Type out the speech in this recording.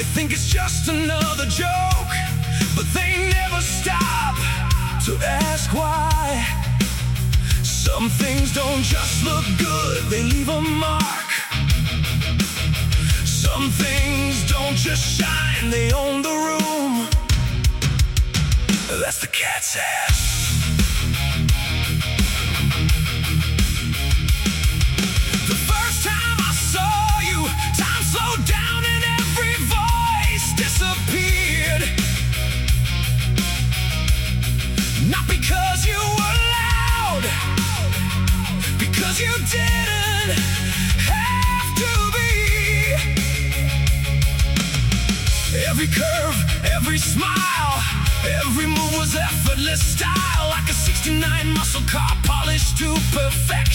think it's just another joke, but they never stop to ask why. Some things don't just look good, they leave a mark. Some things don't just shine, they own the room. That's the cat's ass. The first time I saw you, time slowed down and every voice disappeared. Not because you were loud, because you didn't have to be. Every curve, every smile, every move was effortless style, like a '69 muscle car polished to perfection.